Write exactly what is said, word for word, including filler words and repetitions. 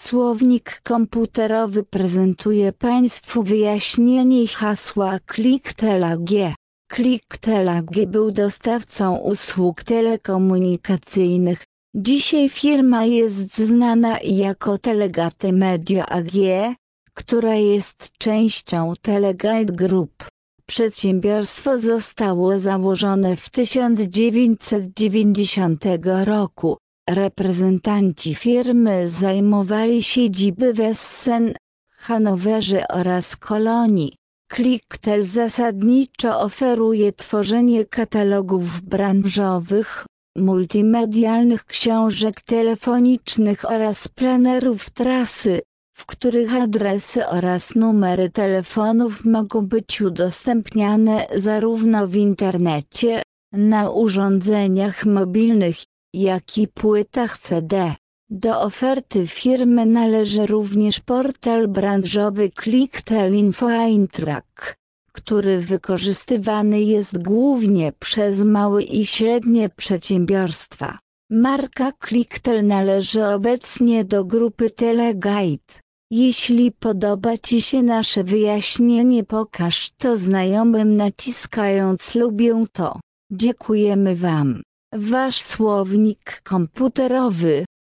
Słownik komputerowy prezentuje Państwu wyjaśnienie hasła Clicktel.ag. Clicktel.ag był dostawcą usług telekomunikacyjnych. Dzisiaj firma jest znana jako Teleguide Media A G, która jest częścią Teleguide Group. Przedsiębiorstwo zostało założone w tysiąc dziewięćset dziewięćdziesiątym roku. Reprezentanci firmy zajmowali siedziby w Essen, Hanowerze oraz Kolonii. Clicktel zasadniczo oferuje tworzenie katalogów branżowych, multimedialnych książek telefonicznych oraz planerów trasy, w których adresy oraz numery telefonów mogą być udostępniane zarówno w internecie, na urządzeniach mobilnych, jak i płytach C D. Do oferty firmy należy również portal branżowy Clicktel Info Eintrack, który wykorzystywany jest głównie przez małe i średnie przedsiębiorstwa. Marka Clicktel należy obecnie do grupy Teleguide. Jeśli podoba Ci się nasze wyjaśnienie, pokaż to znajomym naciskając lubię to. Dziękujemy Wam. Wasz słownik komputerowy.